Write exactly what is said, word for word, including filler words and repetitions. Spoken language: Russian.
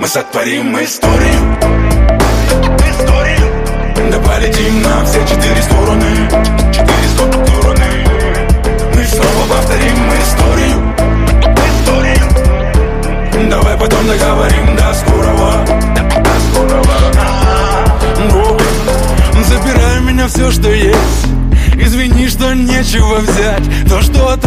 сотворим историю. Историю. Да полетим на все четыре стороны. Четыре стороны. Мы снова повторим историю. Историю. Давай потом договорим. До скорого. До скорого. Забирай у меня все, что есть. Извини, что нечего взять. То, что от